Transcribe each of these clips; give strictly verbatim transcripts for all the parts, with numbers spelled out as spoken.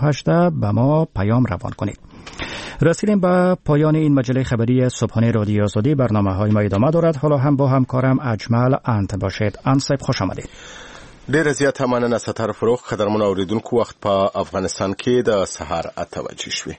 هجده به ما پیام روان کنید. رسیدیم به پایان این مجله خبری صبحانه رادیو آزادی. برنامه های ما ادامه دارد. حالا هم با همکارم اجمل انت باشید. انصب خوش آمدید. ډیر زیات مننه ستر فروغ. قدرمن اوریدونکو، وخت په افغانستان کې د سحر اته بجې شوې.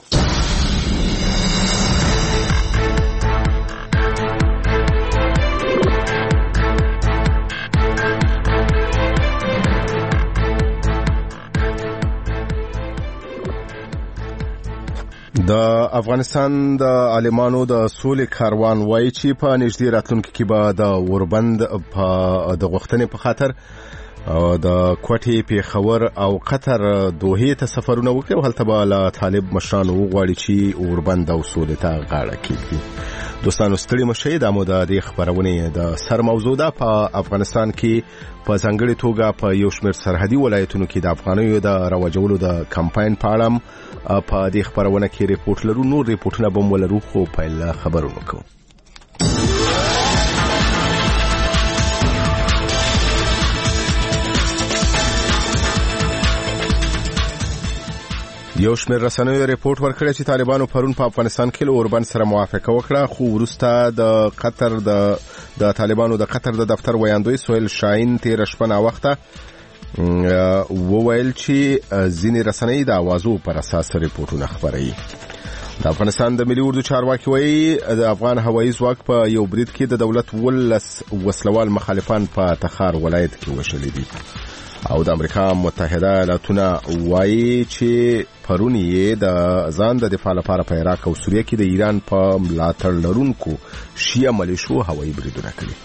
د افغانستان د عالمانو د سولې کاروان وایي چې په نږدې راتلونکي کې به د اوربند په د غوښتنې په خاطر د کوټې پیښور او قطر دوحې ته سفرونه وکړي او هلته به له طالب مشرانو وغواړي چې اوربند او سولې ته غاړه کېږدي. دوستانو ستړي مشئ، دا مو د دې خبرونې د سر موضوع ده. په افغانستان کې په ځانګړې توګه په یو شمېر سرحدي ولایتونو کې د افغانیو د رواجولو د کمپاین په اړه په دې خبرونه کې ریپورت لرو. نور ریپورتونه به مو ولرو، خو پیل خبرونه کوو. یو شمېر رسنیو ریپورت ورکړی چې طالبانو پرون په افغانستان کې له اوربند سره موافقه وکړه، خو وروسته د قطر د د طالبانو د قطر د دفتر ویاندوی سهیل شاهین تېره شپه ناوخته وویل چې ځینې رسنۍ د اوازو پر اساس ریپورتونه خپروي. د افغانستان د ملي اردو چارواکي وایي د افغان هوایي ځواک په یو برید کې د دولت ولس وسلوال مخالفان په تخار ولایت کې وشلي دي. او د امریکا متحده ایالاتونه وایي چې پرون یې د ځان د دفاع لپاره په عراق او سوریه کې د ایران په ملاتړ لرونکو شیعه ملیشو هوایي بریدونه کړي.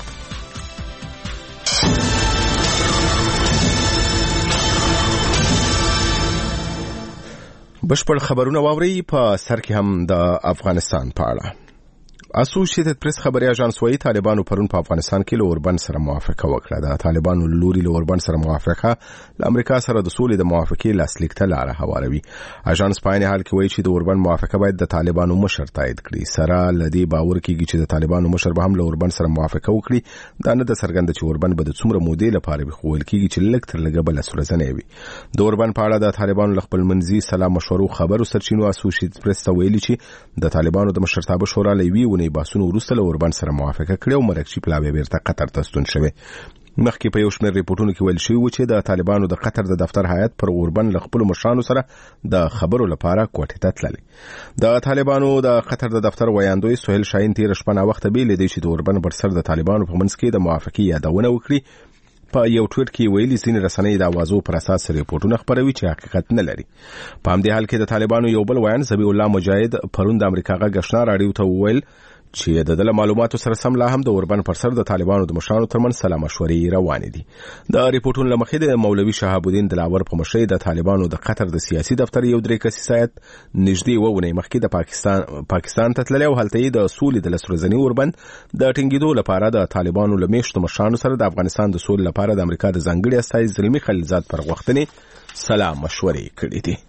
بشپړ خبرونه واوري. په سر کې هم د افغانستان په اړه. اسوسییټډ پریس خبري اژانس وايي طالبانو پرون په افغانستان کې له اوربند سره موافقه وکړه. د طالبانو لوري له اوربند سره موافقه له امریکا سره د سولې د موافقې لاسلیک ته لاره هواروي. اژانس په عین حال کې وایي چې د اوربند موافقه باید د طالبانو مشر تایید کړي. سره لدی باور کېږي چې د طالبانو مشر به هم له اوربند سره موافقه وکړي. دا نه د څرګنده چې اوربند به د څومره مودې لپاره به خوول کېږي چې لږ تر لږه بل سورزنه وي. د اوربند په اړه د طالبانو له خپل منځي سلام مشورو خبرو سرچینو اسوسییټډ پریس ته ویلي چې د طالبانو د مشرتابه شورا لوي ونی باسونو وروسته له اوربند سره موافقه کړې او مرکزي پلاوی بیرته قطر ته ستون شوی. مخکې په یو شمېر ریپورتونو کې ویل شوی و چې د طالبانو د قطر د دفتر هیئت پر اوربند له خپلو مشرانو سره د خبرو لپاره کوټې ته تللی. د طالبانو د قطر د دفتر ویاندوی سهیل شاهین تېره شپه ناوخته بیلې دی چې د اوربند پر سر د طالبانو په منځ کې د موافقې یادونه وکړي. په یو ټویټ کې ویلي ځینې رسنۍ د اوازو پر اساس ریپورتونه خپروي چې حقیقت نه لري. په همدې حال کې د طالبانو یو بل ویان ذبیح الله مجاهد پرون د امریکا غږ آشنا راډیو ته وویل چې د دله معلوماتو سره سم لا هم د اوربند پر سر د طالبانو د مشرانو ترمنځ سلا مشورې روانې دي. د ریپورتونو له مخې د مولوي شهاب الدین دلاور په مشرۍ د طالبانو د قطر د سیاسي دفتر یو درې کسیز هیئت نږدې اوه اونۍ مخکې د پاکستان پاکستان ته تللی او هلته یې د سولې د لسورځني اوربند د ټینګېدو لپاره د طالبانو له میشتو مشرانو سره د افغانستان د سولې لپاره د امریکا د ځانګړي استازي زلمي خلیلزاد پر غوښتنې سلا مشورې کړې دي.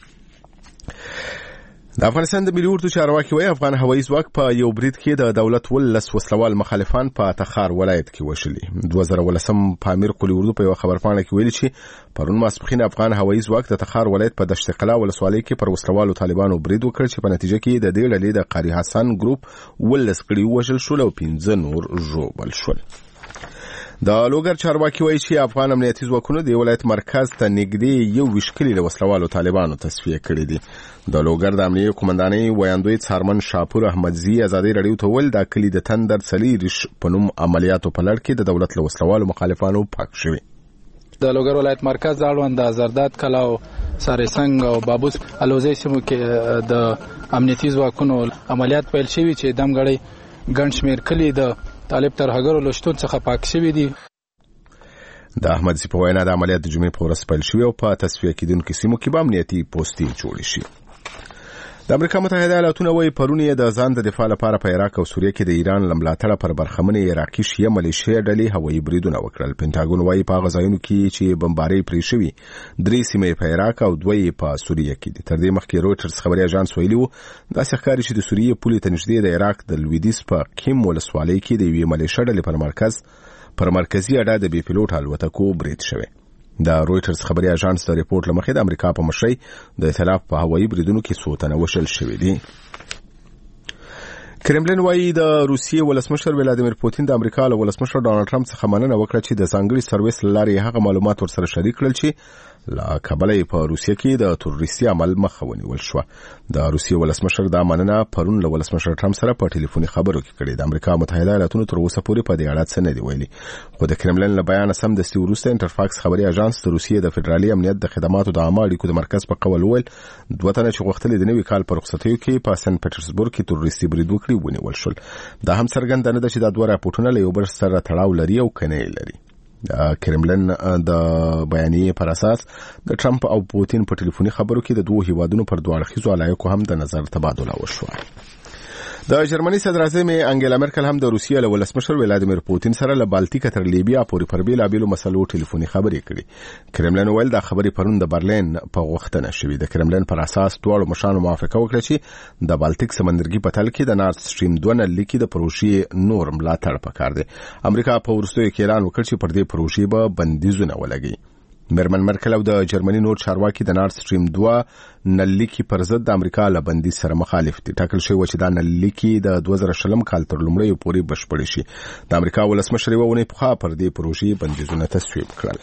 د افغانستان د ملي اردو چارواکي وایي افغان هوایي ځواک په یو برید کې د دولت ولس وسلوال مخالفان په تخار ولایت کې وشلي. دوه زره ولسم په امیر قلی اردو په یو خبرپاڼه کې ویلي چې پرون ماسپښین افغان هوایي ځواک د تخار ولایت په دشت قلا ولسوالۍ کې پر وسلوالو طالبانو برید وکړ چې په نتیجه کې د دې ډلې د قاری حسن ګروپ ولس کړي وژل شول او پنځه نور ژوبل شول. د لوګر چارواکي وایي چې افغان امنیتي ځواکونو د ولایت مرکز ته نږدې یو ویشت کلي له وسلوالو طالبانو تصفیه کړي دي. د لوګر د امنیتي قومندانۍ ویاندوی څارمن شاپور احمدزي ازادي راډیو ته ویل دا کلي د تندر څلي ریش په نوم عملیاتو په لړ کې د دولت له وسلوالو مخالفانو پاک شوي. د لوګر ولایت مرکز اړوند د زرداد کلا او سارسنګ او بابوس الوزي سیمو کې د امنیتي ځواکونو عملیات پیل شوي چې دمګړی ګڼ شمېر کلي د طالب ترهګرو له شتون څخه پاک شوي دي. د احمدزي په وینا د عملیات د جمعې په ورځ پیل شوي او په تصفیه کېدونکو سیمو کې به امنیتي پوستې جوړې شي. د امریکا متحده ایالاتونه وایي پرون یې د ځان د دفاع لپاره په عراق او سوریه کې د ایران له ملاتړه پر برخمنې عراقي شیعه ملیشیا ډلې هوایي بریدونه وکړل. پینټاګون وایي په هغه ځایونو کې چې بمبارۍ پرې شوي درې سیمې په عراق او دوه یې په سوریه کې دي. تر دې مخکې رویټرز خبري اژانس ویلي و داسې ښکاري چې د سوریې پولې ته نږدې د عراق د لویدیځ په کیم ولسوالۍ کې د یوې ملیشیا ډلې پر مرکز پر مرکزي اډه د بې پیلوټ الوتکو برید شوی. د رويټرز خبري اژانس د ریپورت لمخې د امریکا په مشرۍ د ائتلاف په هوایي بریدونو کې څو تنه وشل شوي دي. کرملین وايي د روسیې ولسمشر ولادیمیر پوتین د امریکا له ولسمشر ډانلډ ټرمپ څخه مننه وکړه چې د ځانګړي سرویس لارې هغه معلومات ورسره شریک کړل چې لا کابل په روسیه کې د تروریستي عمل مخه ونیول شو. د روسیې ولسمشر دا مننه پرون له ولسمشر ټرمپ سره په ټلیفوني خبرو کې کړې. د امریکا متحده ایالاتونو تر اوسه پورې په دې اړه څه نه دی ویلي، خو د کرملین له بیان سم د ستوري وروسته انټرفاکس خبري اژانس د روسیې د فدرالي امنیت د خدماتو د عامه اړیکو د مرکز په قول ویل دوه تنه چې غوښتل د نوي کال په رخصتیو کې په سن پیټرزبورګ کې تروریستي برید وکړي ونیول شول. دا هم څرګنده نه ده چې دا دوه راپورټونه له یو بل سره تړاو لري او کنه لري. کرملین د بیانیې پر اساس د ټرمپ او پوتین په ټلیفوني خبرو کې د دوه هیوادونو پر دوه اړخیزو علایقو هم د نظر تبادله وشوه. د جرمني صدر اعظم انګیلا مرکل هم د روسیې له ولسمشر ولادیمیر پوتین سره له بالټیک تر لیبیا پورې پر بیلابېلو مسلو ټلیفوني خبرې کړې. کرملین ویل دا خبرې پرون د برلین په غوښتنه شوې. د کرملین پر اساس دواړو مشرانو موافقه وکړه چې د بالټیک سمندرګي په تل کې د نارت سټریم دوه نلۍ کې د پروژې نور ملاتړ پکار دی. امریکا په وروستیو کې اعلان وکړ چې پر دې پروژې به بندیزونه ولګي. میرمن مرکل او د جرمني نور چارواکي د نارت سټریم دوه نلۍ کې پر ضد د امریکا له بندیز سره مخالف دي. ټاکل شوی چې دا نلۍ کې د دوه زره شلم کال تر لومړۍ پورې بشپړ شي. د امریکا ولسمشر یې ونه پخا پر دې پروژې بندیزونه تصویب کړل.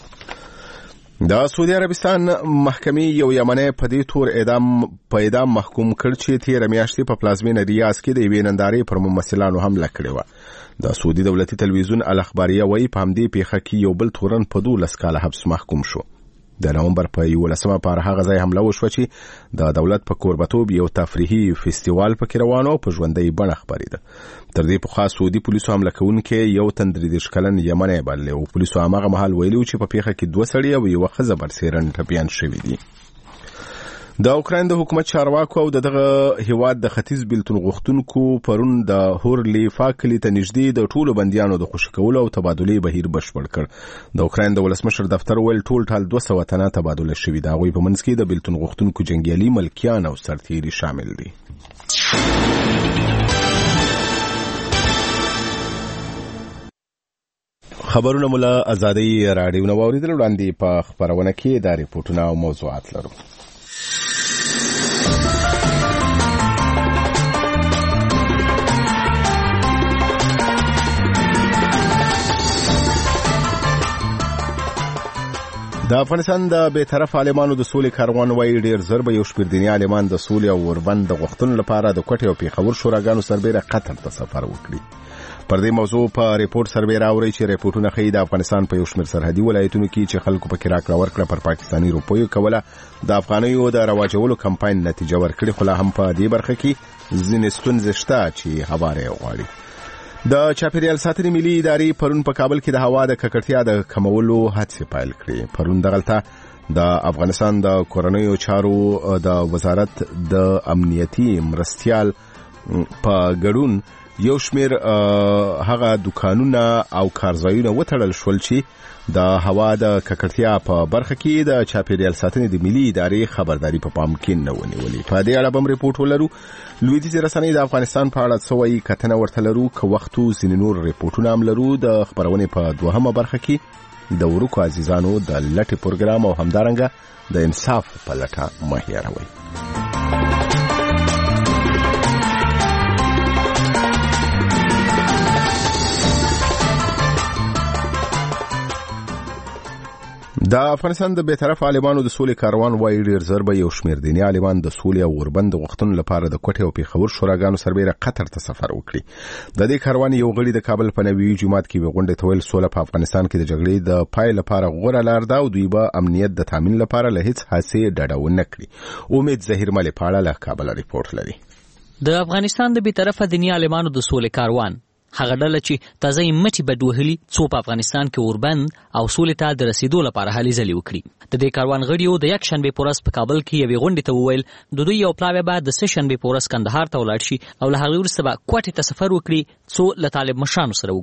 د سعودي عربستان محکمې یو یمنی په دې تور اعدام په اعدام محکوم کړ چې تیر میاشتې په پلازمینه ریاض کې د یوې نندارې پر ممثلانو حمله کړې وه. د سعودي دولتي تلویزیون الاخباریه وایي په همدې پیښه کې یو بل تورن په دولس کاله حبس محکوم شو. د نومبر په یولسمه پر هغه ځای حمله وشوه چې د دولت په کوربتوب یو تفریحي فستیوال پکې روان او په ژوندۍ بڼه خبرېده. تر دې پخوا سعودي پولیسو حمله کوونکي یو تن درې دېرش کلن یمنی بللی او پولیسو هماغه مهال ویلي چې په پیښه کې دوه سړي او یوه ښځه برسېرن ټپیان شوي دي. د اوکراین د حکومت چارواکو او دغه هیواد د ختیځ بیلتون غوښتونکو پرون د هورلی فاکلی ته نږدې د ټولو بندیانو د خوشي کولو او تبادلې بهیر بشپړ کړ. د اوکراین د ولسمشر دفتر ویل ټول ټال دوه سوه تنه تبادله شوي. د هغوی په منځ کې د بیلتون غوښتونکو جنګیالي ملکیان او سرتیري شامل دي. خبرونه مولا ازادي راډیو نو اوریدل وړاندې په خبرونه کې د ریپورتونو او موضوعات لرو. د افغانستان د بیطرف عالمانو د سولې کاروان وایي ډېر زر به یو شمېر دیني عالمان د سولې او اوربند د غوښتنو لپاره د کوټې او پېښور شوراګانو سربېره قطر ته سفر وکړي. پر دې موضوع په ریپورت سربېره اوري چې ریپورتونه ښیي د افغانستان په یو شمېر سرحدي ولایتونو کې چې خلکو پکې راکړه ورکړه پر پاکستاني روپیو کوله د افغانیو د رواجولو کمپاین نتیجه ورکړي، خو لا هم په دې برخه کې ځینې ستونزې شته چې هواری غواړي. د چاپیریال ساتنې ملي ادارې پرون په کابل کې د هوا د ککړتیا د کمولو هڅې پیل کړې. پرون دغلته د افغانستان د کورنیو چارو د وزارت د امنیتي مرستیال په ګډون یو شمیر هغه دکانونه او کارځایونه وتړل شول چې د هوا د ککړتیا په برخه کې د چاپیریال ساتنې د ملي ادارې خبرداري په پام کې نه ونیولې. په دې اړه به ریپورت ولرو. لویدیځې رسنۍ د افغانستان په اړه څه وایي کتنه ورته لرو، که وخت ځینې نور ریپورټونه هم لرو. د خبرونې په دوهمه برخه کې د ورکو عزیزانو د لټې پروګرام او همدارنګه د انصاف په لټه مه هېروئ. د افغانستان د بیطرف عالمانو د سولې کاروان وایي ډېر زر به یو شمېر دیني عالمان د سولې او اوربند د غوښتنو لپاره د کوټې او پېښور شوراګانو سربېره قطر ته سفر وکړي. د دې کاروان یو غړي د کابل په نوي جومات کې غونډې ته ویل سوله په افغانستان کې د جګړې د پای لپاره غوره لار ده او دوی به امنیت د تامین لپاره له هیڅ هڅې ډډه ونه کړي. امید ظهیر ملي په اړه له کابل ریپورت لري. د افغانستان د بیطرفه دیني عالمانو د سولې کاروان هغه ډله چې تازه یې مټې بډوهلي څو په افغانستان کې اوربند او سولې ته د رسیدو لپاره هلې ځلې وکړي. د دې کاروان غړیو د یک شنبې په ورځ په کابل کې یوې غونډې ته وویل د دوی یو پلاوی به د سه شنبې په ورځ کندهار ته ولاړ شي او له هغې وروسته به کوټې ته سفر وکړي څو له طالب مشرانو سره وګوري.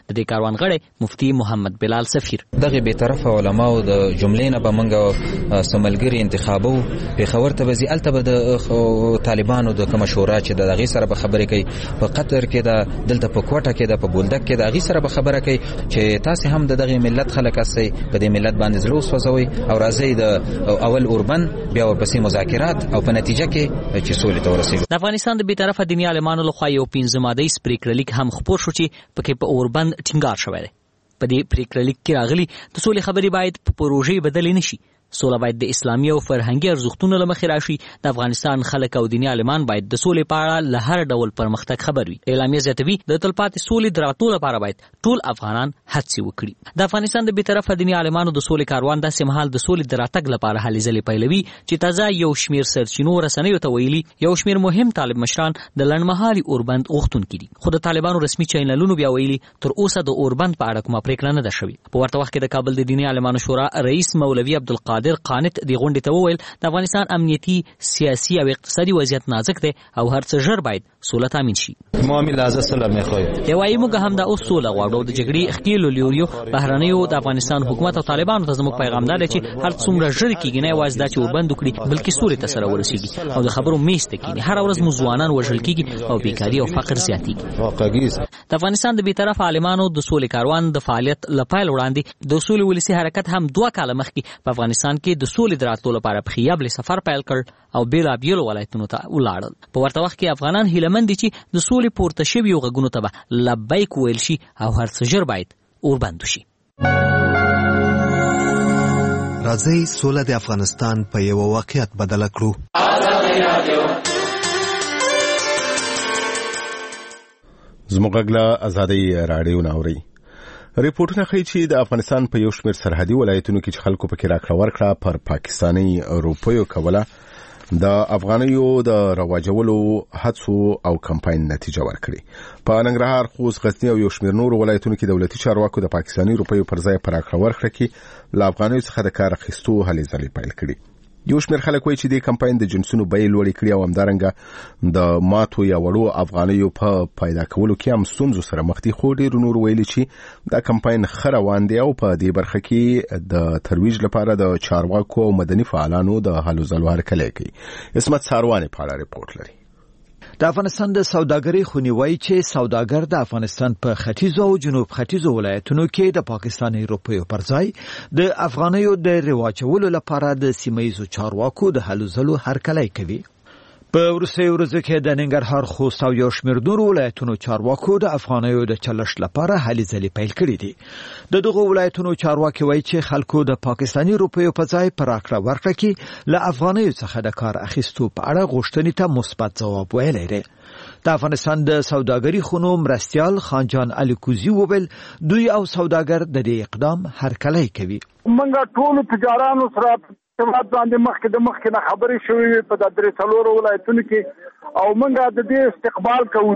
د دې کاروان غړی مفتي محمد بلال سفیر دغه به طرف علماء د جملې نه به منګه سملګری انتخابو په خبر ته وزي الته به د طالبانو د کوم شورا چې د غي سره به خبرې کوي په قطر کې د دلته په کوټه کې د په بولدک کې د غي سره به خبره کوي چې تاسو هم دغه ملت خلک اسي په دې ملت باندې زلو سوځوي او راځي د اول اوربن بیا ورپسې مذاکرات او په نتیجه کې چې سولې ته ورسیږي. د افغانستان د بیطرفه دیني عالمانو لخوا یو پنځه ماده‌ای پریکړلیک هم خپور شو چې پکې په اوربند ټینګار شوی دی. په دې پریکړلیک کې راغلي د سولې خبرې باید په پروژې بدلې نشي. سوله باید د اسلامي او فرهنګي ارزښتونو له مخې راشي. د افغانستان خلک او دیني عالمان باید د سولې په اړه له هر ډول پرمختګ خبر وي. اعلامیه زیاتوي د تلپاتې سولې د راتلو لپاره باید ټول افغانان هڅې وکړي. د افغانستان د بیطرفه دیني عالمانو د سولې کاروان داسې مهال د سولې د راتګ لپاره هلې ځلې پیلوي چې تازه یو شمیر سرچینو رسنیو ته ویلي یو شمیر مهم طالب مشران د لنډمهالي اوربند غوښتونکي دي. خو د طالبانو رسمي چینلونو بیا ویلي تر اوسه د اوربند په اړه کومه پریکړه نه ده شوې. په ورته وخت کې د کابل د دیني عالمانو شورا رئیس مولوي عبدالقادر قانت دی غونډې ته وویل د افغانستان امنیتي سیاسي او اقتصادي وضعیت نازک دی او هر څه ژر باید سوله تامین شي. معامل لازم سلام میخوای دی وايي موږ هم د اوس سوله غواړو. د جګړې ښکیلو لیوریو بهرنیو د افغانستان حکومت او طالبانو ته زموږ پیغام دی چې هر څومره ژر کېږي نه یوازې دا چې اوربند وکړي بلکې سولې ته سره ورسیږي او د خبرو میز ته کېني. هر ورځ مو ځوانان وژل کېږي او بیکاري او فقر زیاتېږي. د افغانستان د بیطرفه عالمانو د سولې کاروان د فعالیت له پیل وړاندې د سولې ولسي حرکت هم دوه کاله مخکې په افغانستان کې د سولې د راتلو لپاره په خیابل سفر پیل کړ او بیلابیلو ولایتونو ته ولاړل. په ورته وخت کې افغانان هیلهمند دي چې د سولې پورته شویو غږونو ته به لبیک ویل شي او هر څه ژر باید اوربند وشي. راځئ سوله د افغانستان په یو واقعیت بدله کړو. زموږ غږ ازادي راډیو ناوري. ریپورتونه ښیي چې د افغانستان په یو شمېر سرحدي ولایتونو کې چې خلکو پکې راکړه ورکړه پر پاکستاني روپیو کوله د افغانیو د رواجولو هڅو او کمپاین نتیجه ورکړي. په ننګرهار، خوست، غزنی او یو شمېر نورو ولایتونو کې دولتي چارواکو د پاکستاني روپیو پر ځای پر راکړه ورکړه کې له افغانیو څخه د کار اخیستو هلې ځلې پیل کړي. یو شمېر خلک وایي چې دې کمپاین د جنسونو بیې لوړې کړي او همدارنګه د ماتو یا وړو افغانیو په پیدا کولو کې هم ستونزو سره مخ دي. خو ډېرو نورو ویلي چې دا کمپاین ښه روان دی او په دې برخه کې د ترویج لپاره د چارواکو او مدني فعالانو د هلو ځلو هرکلی کوي. عصمت ساروانې په اړه ریپورټ لري. د افغانستان د سوداګرۍ خونی وایي چې سوداګر د افغانستان په ختیځو او جنوب ختیځو ولایتونو کې د پاکستاني روپیو پر ځای د افغانیو د رواجولو لپاره د سیمه‌ییزو چارواکو د هلو ځلو هرکلی کوي. په وروستیو ورځو کې د ننګرهار، خوست او یو شمېر نورو ولایتونو چارواکو د افغانیو د چلښت لپاره هلې ځلې پیل کړي دي. د دغو ولایتونو چارواکي وایي چې خلکو د پاکستاني روپیو په ځای په راکړه ورکړه کې له افغانیو څخه د کار اخیستو په اړه غوښتنې ته مثبت ځواب ویلی دی. د افغانستان د سوداګرۍ خونو مرستیال خانجان علي کوزي وویل دوی او سوداګر د دې اقدام هرکلی کوي. موږ ټول تجارانو سره سمات باندې مخکې د مخکې نه خبرې شوې په د درې څلورو ولایتونو کې او موږ د دې استقبال کوو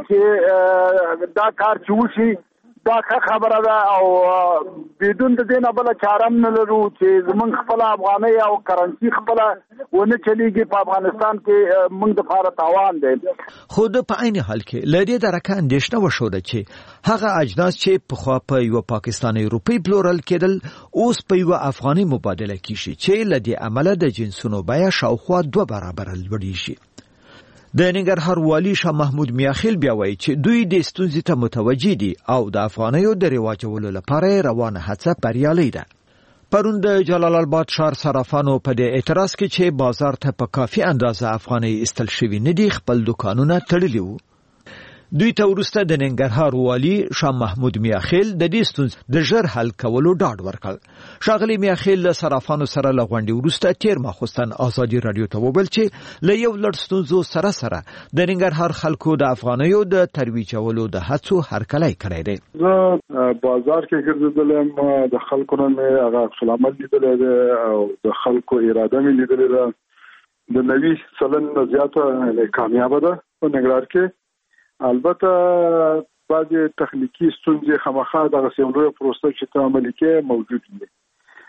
چې دا کار چې وشي دا خبره ده او بدون د دې نه بل چاره نه لرو چې زمونږ خپل افغاني او کرنسي خپل ونه چلیږي په افغانستان کې موږ د لپاره تاوان دی. خو په عین حال کې لدې درکه اندېښنه وشوده چې هغه اجناس چې په خوا په یو پاکستاني روپی پلورل کېدل اوس په یو افغاني مبادله کیږي چې لدې عمله د جنسونو بیه شاوخوا دوه برابر لوړی شي. د ننګرهار والی شاه محمود میاخیل بیا وایي چې دوی د ستونزې ته متوجه دي او د افغانیو د رواجولو لپاره روانه هڅه بریالۍ ده. پرون د جلال آباد ښار صرافانو په دې اعتراض کې چې بازار ته په کافي اندازه افغاني استل شوي نه دي خپل دکانونه تړلي وو. دوی ته وروسته د ننګرهار والی شاه محمود میاخیل د دې ستونزې د ژر حل کولو ډاډ ورکړ. ښاغلي میاخیل له صرافانو سره له غونډې وروسته تیر ماخوستن ازادي راډیو ته وویل چې له یو لړ ستونزو سره سره د ننګرهار خلکو د افغانیو د ترویجولو د هڅو هرکلی کړی دی. زه بازار کې ګرځېدلم، د خلکو نه مې هغه عکس العمل لیدلی دی او د خلکو اراده مې لیدلې ده. د نوي سلن نه زیاته کامیابه ده په ننګرهار کې. البته بعضې تخنیکي ستونزې خامخا دغه یو لویه پروسه چې ته عملي کې موجود دي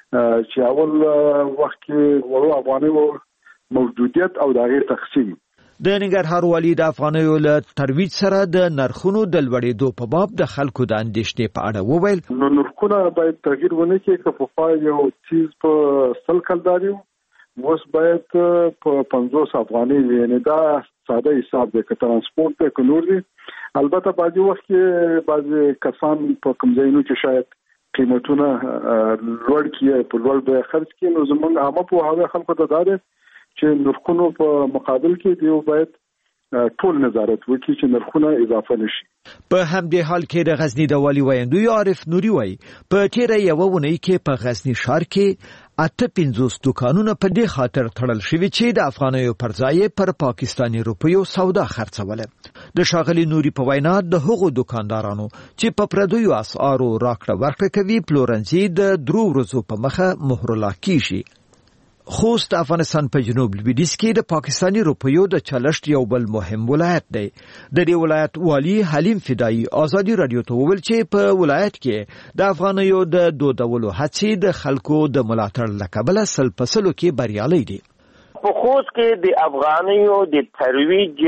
چې اول وخت کې وړو افغانیو موجودیت او د هغې تقسیم د ننګرهار والي د افغانیو له ترویج سره د نرخونو د لوړېدو په باب د خلکو د اندېښنې په اړه وویل. نو نرخونه باید تغییر ونه کړي که په پای یو چیز په سل کلداري اوس باید په پنځوس افغانۍ وي. یعنې دا ساده حساب دی که ترانسپورټ دی که نور دی. البته بعضې وخت کې بعضې کسان په کوم ځایونو کې شاید قیمتونه لوړ کړي په لوړ بیه خرڅ کړي. نو زموږ عامه پوهاوی خلکو ته دا دی چې نرخونو په مقابل کې دیو باید ټول نظارت وکړي چې نرخونه اضافه نشي. په همدې حال کې د غزنی د والي ویندوی عارف نوري وایي په تیره یوه اونۍ کې په غزنی ښار کې اته پنځوس دوکانونه په دې خاطر تړل شوي چې د افغانیو پر ځای پر پاکستاني روپیو سودا خرڅوله. د ښاغلي نوري په وینا د هغو دوکاندارانو چې په پردیو اسعارو راکړه ورکړه کوي پلورنځي د درو ورځو په مخه مهرلا کیږي. خوست افغانستان په جنوب لویدیځ کې د پاکستاني روپیو د چلښت یو بل مهم ولایت دی. د دې ولایت والی حلیم فدایی ازادي رادیو ته وویل چې په ولایت کې د افغانیو د دودولو هڅې د خلکو د ملاتړ له کبله سل په سلو کې بریالي دي. په خوست کې د افغانیو د ترویج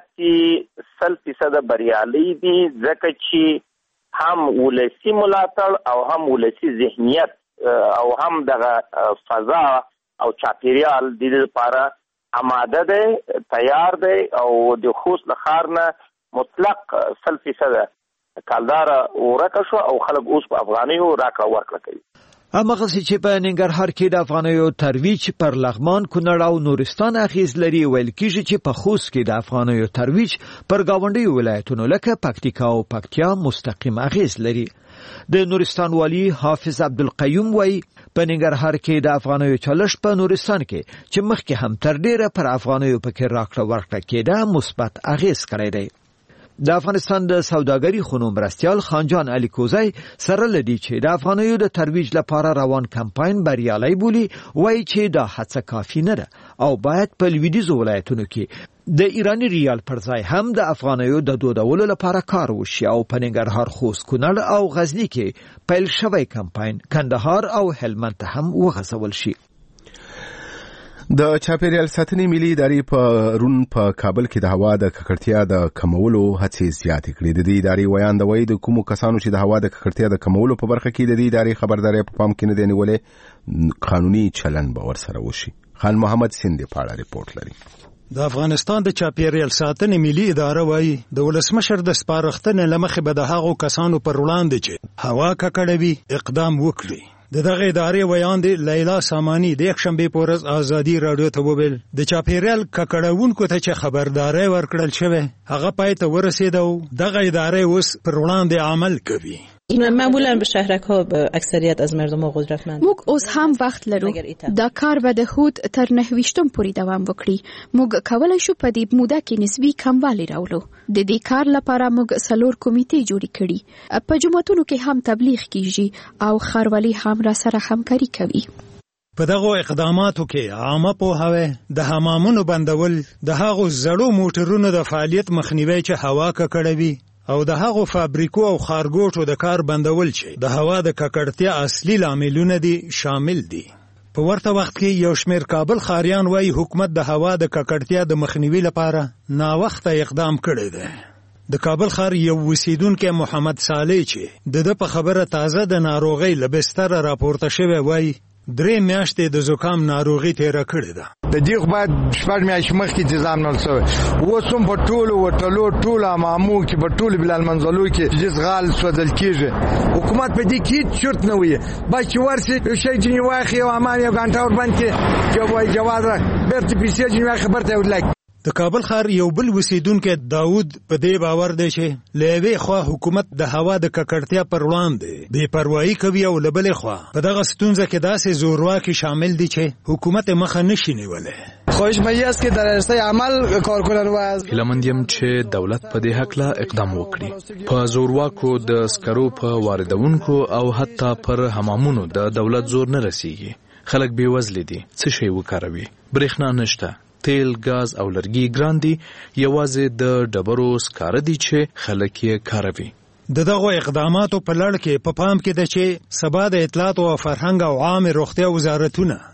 هڅې سل فیصد بریالي دي ځکه چې هم ولسی ملاتړ او هم ولسی ذهنیت او هم دغه فضا او چاپیریال د دې لپاره آماده دی تیار دی او د خوست له ښار نه مطلق سل فیصد کلداره ورکه شو او خلک اوس په افغانیو راکړه ورکړه کوي. همغسې چې په ننګرهار کې د افغانیو ترویج پر لغمان کونړ او نورستان اغیز لري ویل کېږي چې په خوست کې د افغانیو ترویج پر ګاونډیو ولایتونو لکه پکتیکا او پکتیا مستقیم اغیز لري. د نورستان والی حافظ عبدالقیوم وایي په ننګرهار کې د افغانیو چلښت په نورستان کې چې مخکې هم تر ډیره پر افغانیو پکې راکړه ورکړه کېده مثبت اغیز کړی دی. د افغانستان د سوداګري خونو مرستیال خانجان علي کوزی سره لدی چې د افغانیو د ترویج لپاره روان کمپاین بریالي بولی وایي چې دا هڅه کافي نه ده او باید په لویدیځو ولایتونو کې د ایرانی ریال پر ځای هم د افغانیو د دودولو لپاره کار وشي او په ننګرهار خوست کونړ او غزنی کې پیل شوی کمپاین کندهار او هلمند ته هم وغځول شي. د چاپیریال ساتنې ملي ادارې په رون په کابل کې د هوا د ککړتیا د کمولو هڅې زیاتې کړې. د دې ادارې ویان د وایي د کومو کسانو چې د هوا د ککړتیا د کمولو په برخه کې د دې ادارې خبرداري په پام کې نه دی نیولې قانوني چلن به ورسره وشي. خان محمد سیندې په اړه ریپورت لري. د افغانستان د چاپیریال ساتنې ملي اداره وایي د ولسمشر د سپارښتنې له مخې به د هغو کسانو پر وړاندې چې هوا ککړوي اقدام وکړي. د دغه ادارې ویان دی لیلا سامانی د یکشنبې په ورځ ازادي رادیو ته وویل د چاپیریال ککړونکو ته چې خبرداری ورکړل شوی هغه پای ته ورسېده او دغه ادارې اوس پر وړاندې عمل کوي. معمولا به شهرک ها به اکثریت از مردم قدرتمند موږ اوس هم وخت لرو دا کار به د هود تر نهویشتم پورې دوام وکړي. موږ کولای شو په دې موده کې نسبی کموالی راولو. د دې کار لپاره موږ څلور کمیټې جوړې کړي. په جمعتونو کې هم تبلیغ کیږي او ښاروالي هم را سره همکاري کوي. په دغه اقداماتو کې عامه پوهاوی د حمامونو بندول د هغو زړو موټرونو د فعالیت مخنیوی چې هوا ککړوي او د هغو فابریکو او خارګوټو د کار بندول چې د هوا د ککړتیا اصلي لاملونه دي شامل دي. په ورته وخت کې یو شمېر کابل ښاریان وایي حکومت د هوا د ککړتیا د مخنیوي لپاره ناوخته اقدام کړی دی. د کابل ښار یو اوسیدونکی محمد صالح چې د ده په خبره تازه د ناروغۍ له بستره راپورته شوی وایي درې میاشتې د زکام ناروغي تیره کړې ده. د دې خو باید شپږ میاشتې مخکې انتظام نه شوی. اوس هم په ټولو وټلو ټولو حمامو کې په ټولو بلال منزلو کې جز غال سوځل کېږي. حکومت په دې کې هېڅ چرت نه وایي. باید چې ورسي یو شی ځینې واخلي یو حمام یو ګنټه وربند کړي چې وایي جواز را بېرته پیسې ځینې واخلي برته یې ورلګي. د کابل ښار یو بل اوسیدونکی داود په دې باور دی چې له یوې خوا حکومت د هوا د ککړتیا پر وړاندې بې پروايي کوي او له بلې خوا په دغه ستونزه کې داسې زورواکي شامل دي چې حکومت مخه نشي نیولی. خوشمایي است که در راسته عمل کارکنان و از هیلمند یم چې دولت په دې حق لا اقدام وکړي. په زورواکو د سکرو په واردونکو او حتی پر حمامونو د دولت زور نه رسیږي. خلک بې وزله دي څه شی وکاروي. برېښنا نشته، تیل، غاز او لرګي ګران دي. یوازې د ډبرو سکاره دي چې خلک یې کاروي. د دغو اقداماتو په لړ کې په پام کې ده چې سبا د اطلاعات او فرهنګ او عامه روغتیا وزارتونه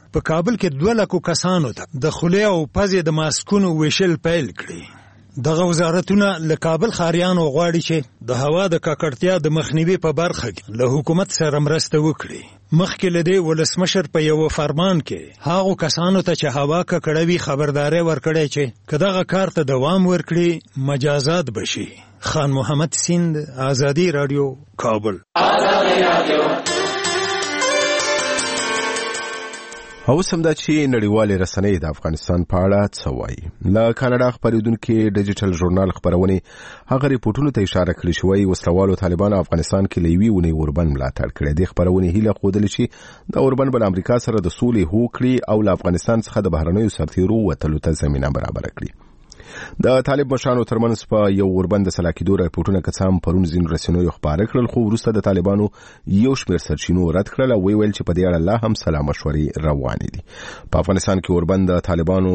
په کابل کې دوه لکو کسانو ته د خولې او پزې د ماسکونو ویشل پیل کړي. دغه وزارتونه له کابل ښاریانو غواړي چې د هوا د ککړتیا د مخنیوي په برخه کې له حکومت سره مرسته وکړي. مخکې له دې ولسمشر په یو فرمان کې هغو کسانو ته چې هوا ککړوي خبرداری ورکړی چې که دغه کار ته دوام ورکړي مجازات بشي. خان محمد سیند، آزادی رادیو، کابل. اوس هم دا چې نړیوالې رسنۍ د افغانستان په اړه څه وایي. له کاناډا خپرېدونکي ډیجیټل ژورنال خپرونې هغه ریپورټونو ته اشاره کړې چې وایي وسلوالو طالبانو افغانستان کې له یوې اونۍ اوربند ملاتړ کړی. دې خپرونې هیله ښودلې چې د اوربند به له امریکا سره د سولې هوډ کړي او له افغانستان څخه د بهرنیو سرتیرو وتلو ته زمینه برابره کړي. د طالب مشرانو ترمنځ په یو اوربند د سلا کېدو راپورټونه که څه هم پرون ځینو رسنیو خپاره کړل، خو وروسته د طالبانو یو شمېر سرچینو رد کړل او ویل چې په دې اړه لا هم سلا مشورې روانې دي. په افغانستان کې اوربند د طالبانو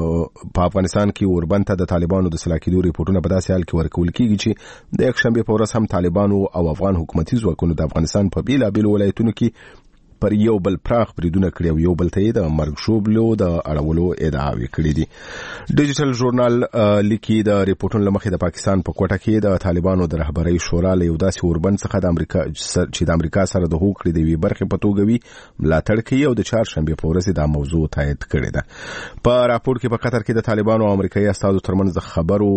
په افغانستان کې اوربند ته د طالبانو د سلا کېدو ریپورټونه په داسې حال کې ورکول کېږي چې د یکشنبې په ورځ هم طالبانو او افغان حکومتي ځواکونو د افغانستان په بېلابېلو ولایتونو کې پر یو بل پراخ بریدونه کړي او یو بل ته یې د مرګ ژوبلو د اړولو ادعاوې کړي دي. ډیجیټل ژورنال لیکي د ریپورټونو له مخې د پاکستان په کوټه کې د طالبانو د رهبرۍ شورا له یو داسې اوربند څخه د امریکا چې د امریکا سره د هوکړې د یوې برخې په توګه وي ملاتړ کوي او د چهارشنبې په ورځ دا موضوع تایید کړې ده. په راپور کې په قطر کې د طالبانو او امریکایي استازو ترمنځ د خبرو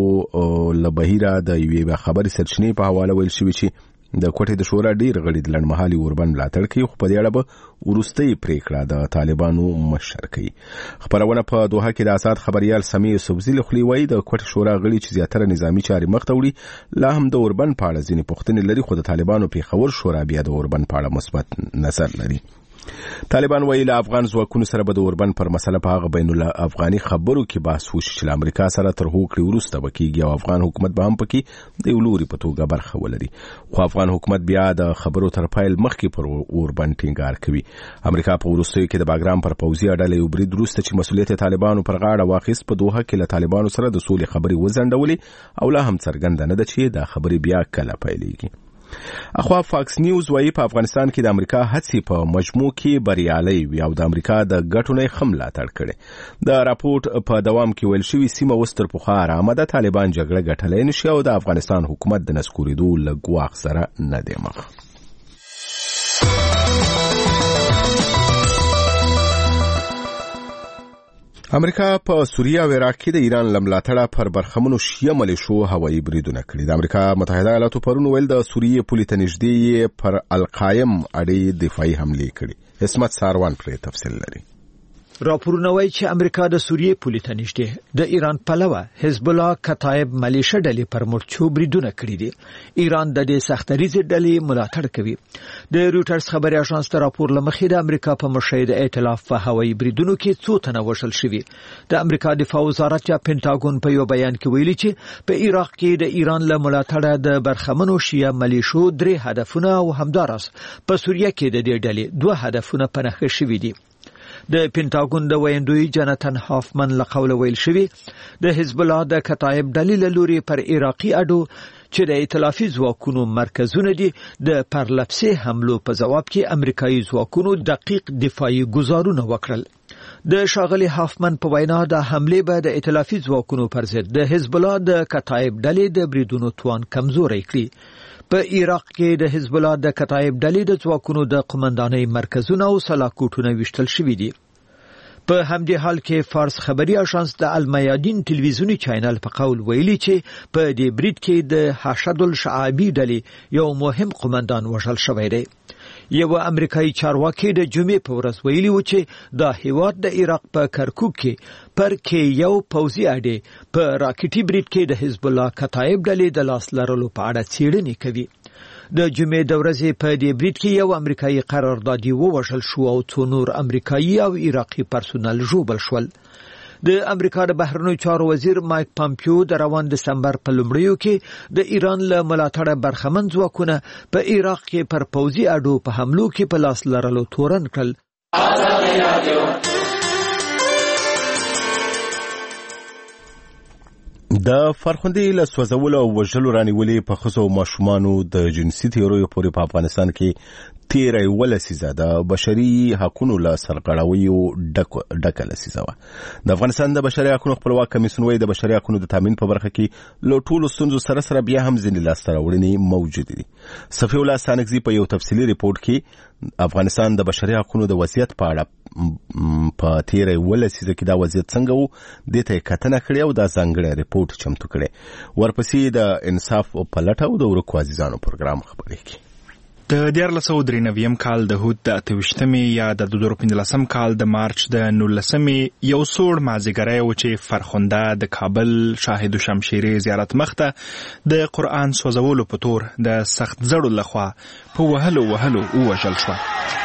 له بهیره د یوې خبري سرچینې په حواله ویل شوي چې د کوټې د شورا ډیر غړي د لنډمهالي اوربند ملاتړ کوي، خو په دې اړه به وروستۍ پریکړه د طالبانو مشر کوي. خبرونه په دوحه کې د آزاد خبريال سمیع یوسفزي له خولې وایي د کوټې شورا غړي چې زیاتره نظامي چارې مخ ته وړي لا هم د اوربند په اړه ځینې پوښتنې لري، خو د طالبانو پېښور شورا بیا د اوربند په اړه مثبت نظر لري. طالبان وایي له افغان ځواکونو سره به د اوربند پر مسله په هغه بین الافغاني خبرو کې بحث وشي چې له امریکا سره تر هوکړې وروسته به کېږي او افغان حکومت به هم پکې د یو لوري په توګه برخه ولري. خو افغان حکومت بیا د خبرو تر پیل مخکې پر اوربند ټینګار کوي. امریکا په وروستیو کې د باګرام پر پوځي اډلې یو برید وروسته چې مسؤلیت طالبانو پر غاړه واخیست په دوحه کې له طالبانو سره د سولې خبرې وځنډولې او لا هم څرګنده نه ده چې دا خبرې بیا کله پیلېږي. اخوا فاکس نیوز وایي په افغانستان کې د امریکا هڅې په مجموع کې بریالۍ وي او د امریکا د ګټو نه یې ملاتړ کړی. د راپورټ په دوام کې ویل شوي سیمه اوس تر پخوا ارامه ده، طالبان جګړه ګټلی نشي او د افغانستان حکومت د نسکورېدو له ګواښ سره نه دی مخ. امریکا په سوریه او عراق کې د ایران له ملاتړه پر برخمنو شیعه ملیشو هوایي بریدونه کړي. د امریکا متحده ایالاتو پرون ویل د سوریې پولې ته نږدې پر القایم اډې دفاعي حملې کړي. عصمت ساروان پرې تفصیل لري. راپورونه وایي چې امریکا د سوریې پولې ته نږدې د ایران پلوه حزب الله کتایب ملیشه ډلې پر مرچو بریدونه کړي دي. ایران د دې سختریزې ډلې ملاتړ کوي. د رویټرز خبري اژانس ته راپور لمخې د امریکا په مشهد ائتلاف په هوایي بریدونو کې څو تنه وژل شوي. د امریکا دفاع وزارت یا پینټاګون په یو بیان کې ویلي چې په عراق کې د ایران له ملاتړه د برخمنو شیعه ملیشو درې هدفونه او همداراز په سوریه کې د دې ډلې دوه هدفونه په نښه شوي دي. د پینټاګون د ویندوی جاناتن هافمن له قوله ویل شوی د حزب الله د کتایب دلیل لوري پر عراقي اډو چې د ائتلافي ځواکونو مرکزونه دي د پرلپسې حملو په جواب کې امریکایي ځواکونو دقیق دفاعي گزارونه وکړل. د شاغلي هافمن په وینا د حمله به د ائتلافي ځواکونو پر ضد د حزب الله د کتایب ډلې د بریدونو توان کمزوري کړی. په عراق کې د حزب الله د کتایب ډلې د ځواکونو د قومندانۍ مرکزونه او سلاکوټونه وشتل شوي دي. په همدې حال کې فارس خبري اژانس د المیادین ټلویزیونی چینل په قول ویلي چې په دې برید کې د حشد الشعابي ډلې یو مهم قومندان وژل شوی دی. یو امریکایي چارواکي د جمعې په ورځ ویلي و چې د هیواد د عراق په کرکوک کې پر کې یو پوځي اډې په راکټي برید کې د حزب الله کتایب ډلې د لاس لرلو په اړه څېړنې کوي. د جمعې د ورځې په دې برید کې یو امریکایي قراردادي ووژل شو او څو نور امریکایي او عراقي پرسونل ژوبل شول. د امریکا د بهرنیو چارو وزیر مایک پامپیو د روان دسمبر په لومړیو کې د ایران له ملاتړه برخمن ځواکونه په عراق کې پر پوځي اډو په حملو کې په لاس لرلو تورن کړل. د فرخندې له سوځولو او وژلو رانیولې په ښځو او ماشومانو د جنسي تیرویو پورې په افغانستان کې تیره یوه لسیزه د بشري حقونو له سرغړاویو ډکه لسیزه وه. د افغانستان د بشري حقونو خپلواک کمیسیون وایي د بشري حقونو د تامین په برخه کې له ټولو ستونزو سره سره بیا هم ځینې لاسته راوړنې موجودې دي. صفي الله ستانکزي په یو تفصیلي ریپورت کې افغانستان د بشري حقونو د وضعیت په اړه په تیره یوه لسیزه کې دا وضعیت څنګه و دې ته یې کتنه کړې او دا ځانګړی ریپورت چمتو کړی. ورپسې د انصاف په لټه او د ورکو عزیزانو پروګرام خبرې کوي. د دیارلس سوه درې نویم کال د هود د اته ویشتمې یا د دوه زره پنځلسم کال د مارچ د نولسمې یو سوړ مازیګری و چې فرخنده د کابل شاهد شمشیري زیارت مخته د قرآن سوځولو په تور د سخت زړو لخوا په وهلو وهلو ووژل شوه.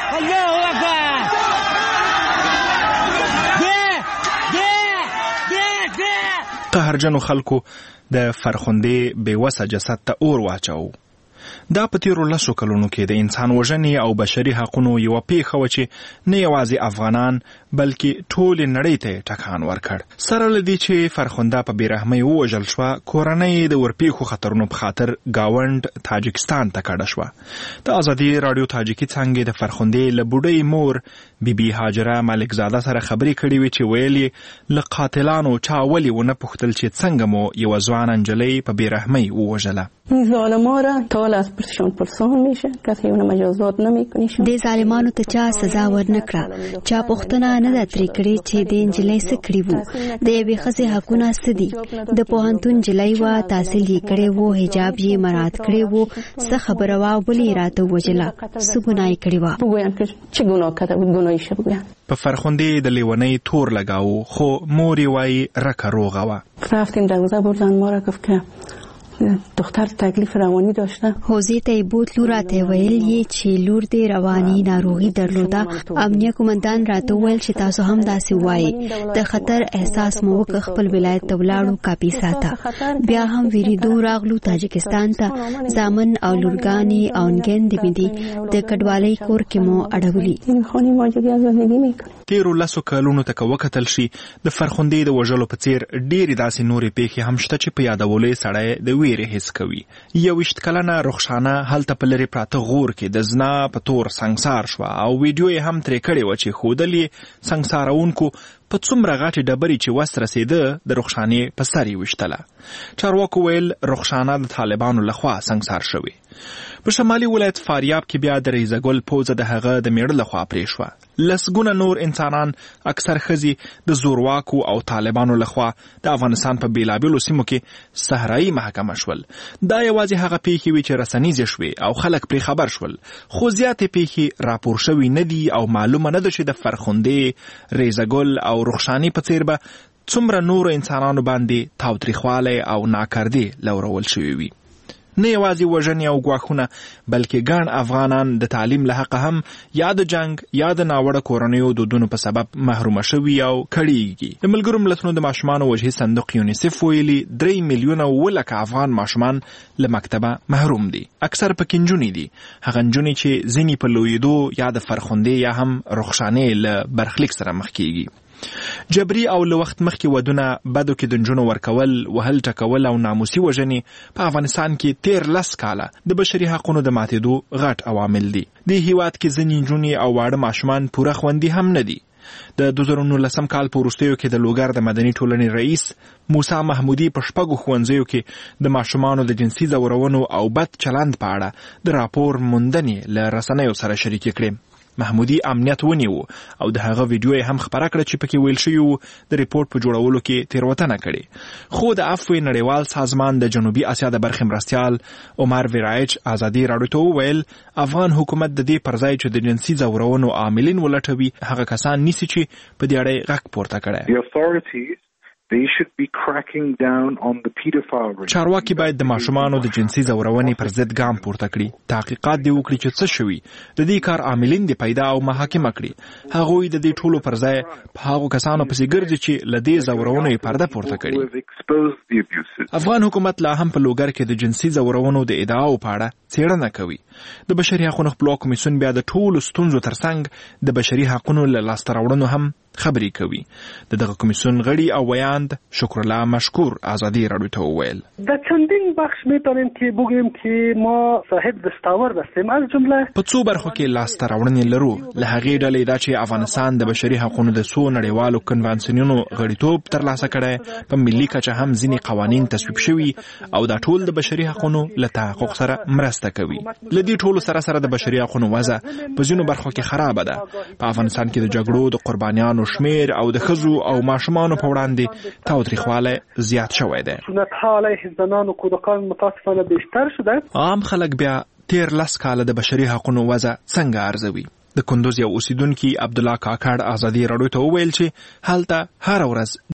قهرجنو خلکو د فرخندې بېوسه جسد ته اور واچاوه. دا په تیرو لسو کلونو کې د انسان وژنې او بشري حقونو یوه پیښه وه چې نه یوازې افغانان بلکې ټولې نړۍ ته ټکان ورکړ. سره له دې چې فرخنده په بېرحمۍ ووژل شوه، کورنۍ د ورپېښو خطرونو په خاطر ګاونډ تاجکستان ته کډه شوه. د ازادي راډیو تاجکي څانګې د فرخندې له بوډۍ مور بی بی هاجره ملکزاده سره خبرې کړې وې چې ویل یې له قاتلانو چا ولې ونه پوښتل چې څنګه مو یوه ځوانه نجلۍ په بېرحمۍ ووژله. د ظالمانو ته چا سزا ورنه کړه، چا پوښتنه نه ده ترې کړې چې د نجلۍ څه کړي وو، د یوې ښځې حقونه څه دي. د پوهنتون نجلۍ وه، تحصیل یې کړی وو، حجاب یې مراعات کړی وو، څه خبره وه او بلې یې راته ووژله. څه ګناه یې کړې وه؟ په فرخندې د لیونۍ تور لګاوه، خو مور یې وایي رکه روغه وه. دختر تکلیف روانی داشته. حوزې ته یې بوتلو، راته ویل یې چې لور دې رواني ناروغي درلوده. امنیه قومندان راته وویل چې تاسو هم داسې وایي. د خطر احساس مو وکړ، خپل ولایت ته ولاړو، کاپي ساته. بیا هم ویریدو راغلو تاجکستان ته. زامن او لورګانې او نګندې مې دي، د کډوالۍ کور کې مو اړولي. تیرو لسو کلونو ته که وکتل شي، د فرخندې د وژلو په څیر ډېرې داسې نورې پیښې هم شته چې په یادولو یې سړی د ویرې حس کوي. یوویشت کلنه رخشانه هلته په لرې پراته غور کې د زنا په تور سنګسار شوه او ویډیو یې هم ترې کړې وه چې ښودل یې سنګسارونکو په څومره غټې ډبرې چې وس رسېده د رخشانې په سر یې ویشتله. چارواکو ویل رخشانه د طالبانو لخوا سنګسار شوې. په شمالي ولایت فاریاب کې بیا د ریزه ګل پوځه د هغه د میړه لخوا پرې شوه. لسګونه نور انسانان، اکثر ښځې، د زورواکو او طالبانو لخوا د افغانستان په بېلابېلو سیمو کې صحرایي محکمه شول. دا یوازې هغه پیښې وې چې رسنیزې شوې او خلک پرې خبر شول، خو زیاتې پیښې راپور شوي نه دي او معلومه نه ده چې د فرخندې، ریزه ګل او رخشانې په څیر به څومره نورو انسانانو باندې تاوتریخوالی او ناکردې لورول شوي وي. نه یوازې وژنې او ګواښونه بلکې ګڼ افغانان د تعلیم له حقه هم یا د جنګ یا د ناوړه کورنیو دودونو په سبب محرومه شوي او کړېږي. د ملګرو ملتونو د ماشومانو وجهي صندوق یونیسف ویلي درې میلیونه اووه لکه افغان ماشومان له مکتبه محروم دي. اکثر پکې نجونې دي، هغه نجونې چې ځینې په لویېدو یا د فرخندې یا هم رخشانې له برخلیک سره مخ کېږي. جبري او له وخت مخکې ودونه، بدو کې د نجونو ورکول، وهل ټکول او ناموسي وژنې په افغانستان کې تیر لس کاله د بشري حقونو د ماتېدو غټ عوامل دي. د هیواد کې ځینې نجونې او واړه ماشومان پوره خوندي هم نه دي. د دوه زره نولسم کال په وروستیو کې د لوګر د مدني ټولنې رئیس موسی محمودي په شپږو ښوونځیو کې د ماشومانو د جنسي ځورونو او بد چلند په اړه د راپور موندنې له رسنیو سره شریکې کړې. محمودي امنیت ونیو او د هغه ویډیو یې هم خپره کړه چې پکې ویل شوي وو د ریپورت په جوړولو کې تېروتنه کړې. خو د عفو نړیوال سازمان د جنوبي اسیا د برخې مرستیال عمر ویرایچ ازادي راډیو ته وویل افغان حکومت د دې پر ځای چې د جنسي ځورونو عاملین ولټوي، هغه کسان نیسي چې په دې اړه غږ پورته کړی. چارواکي باید د ماشومانو د جنسي ځورونې پر ضد ګام پورته کړي، تحقیقات دې وکړي چې څه شوي، د دې کار عاملین دې پیدا او محاکمه کړي. هغوی د دې ټولو پر ځای په هغو کسانو پسې ګرځي چې له دې ځورونو یې پرده پورته کړي. افغان حکومت لا هم په لوګر کې د جنسي ځورونو د ادعاو په اړه څېړنه کوي. د بشري حقونو خپلواک کمیسیون بیا د ټولو ستونزو ترڅنګ د بشري حقونو له لاسته راوړنو هم خبرې کوي. د دغه کمیسیون غړي او ویاند شکر الله مشکور ازادي راډیو ته وویل در چندین بخش میتونیم که بگوییم که ما صاحب دستاورد هستیم. از جمله په څو برخو کې لاسته راوړنې لرو. له هغې ډلې دا چې افغانستان د بشري حقوقو د څو نړیوالو کنوانسیونونو غړیتوب ترلاسه کړی، په ملي کچه هم ځینې قوانین تصویب شوي او دا ټول د بشري حقوقو له تحقق سره مرسته کوي. له دې ټولو سره سره د بشري حقوقو وضع په ځینو برخو کې خرابه ده. په افغانستان کې د جګړو د قربانیانو شمیر او د ښځو او ماشومانو په وړاندې تاوتریخوالی زیات شوی دی. سنت‌ها علیه زنان و کودکان متاسفانه بیشتر شده. عام خلک بیا تیر لس کاله د بشري حقوقو وضع څنګه ارزوي. د کندوز یو اوسیدونکي عبدالله کاکړ ازادي راډیو ته وویل چې هلته هر ورځ